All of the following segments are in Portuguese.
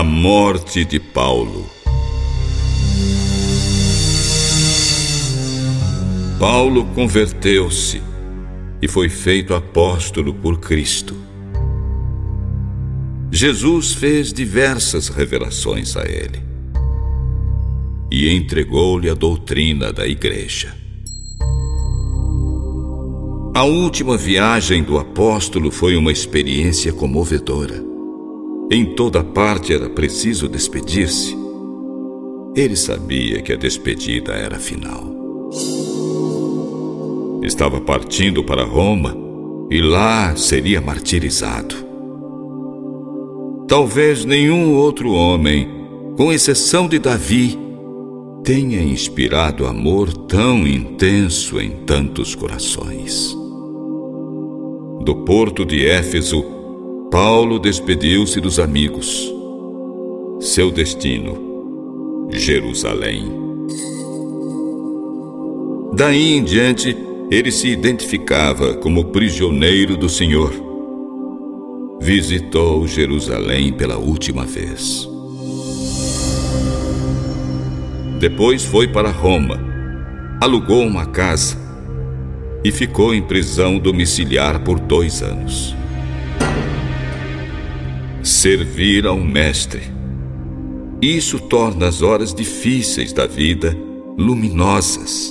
morte de Paulo. Paulo converteu-se e foi feito apóstolo por Cristo. Jesus fez diversas revelações a ele e entregou-lhe a doutrina da igreja. A última viagem do apóstolo foi uma experiência comovedora. Em toda parte era preciso despedir-se. Ele sabia que a despedida era final. Estava partindo para Roma e lá seria martirizado. Talvez nenhum outro homem, com exceção de Davi, tenha inspirado amor tão intenso em tantos corações. Do porto de Éfeso, Paulo despediu-se dos amigos. Seu destino, Jerusalém. Daí em diante, ele se identificava como prisioneiro do Senhor. Visitou Jerusalém pela última vez. Depois foi para Roma, alugou uma casa e ficou em prisão domiciliar por 2 anos. Servir ao Mestre. Isso torna as horas difíceis da vida luminosas.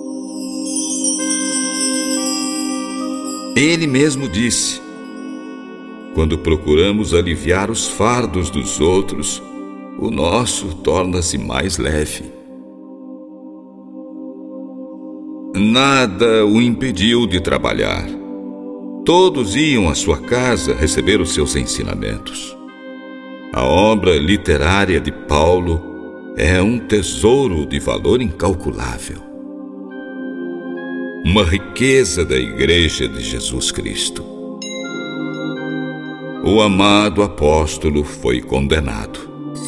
Ele mesmo disse: quando procuramos aliviar os fardos dos outros, o nosso torna-se mais leve. Nada o impediu de trabalhar. Todos iam à sua casa receber os seus ensinamentos. A obra literária de Paulo é um tesouro de valor incalculável. Uma riqueza da Igreja de Jesus Cristo. O amado apóstolo foi condenado.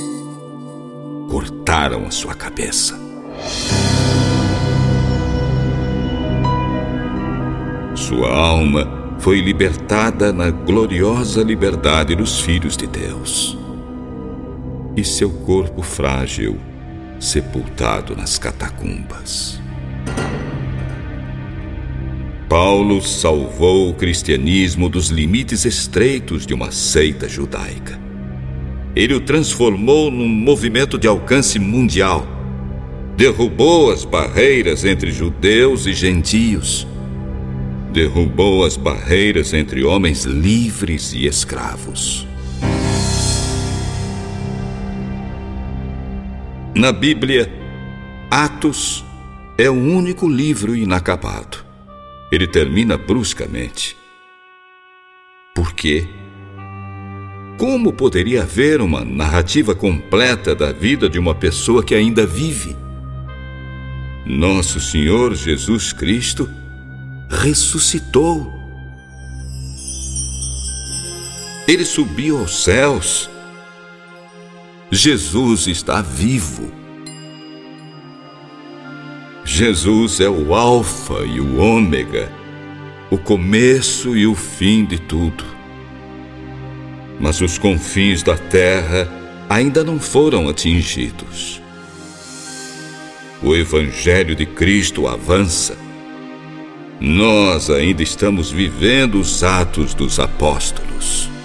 Cortaram a sua cabeça. Sua alma foi libertada na gloriosa liberdade dos filhos de Deus. E seu corpo frágil sepultado nas catacumbas. Paulo salvou o cristianismo dos limites estreitos de uma seita judaica. Ele o transformou num movimento de alcance mundial. Derrubou as barreiras entre judeus e gentios. Derrubou as barreiras entre homens livres e escravos. Na Bíblia, Atos é o único livro inacabado. Ele termina bruscamente. Por quê? Como poderia haver uma narrativa completa da vida de uma pessoa que ainda vive? Nosso Senhor Jesus Cristo ressuscitou. Ele subiu aos céus. Jesus está vivo. Jesus é o Alfa e o Ômega, o começo e o fim de tudo. Mas os confins da terra ainda não foram atingidos. O Evangelho de Cristo avança. Nós ainda estamos vivendo os atos dos apóstolos.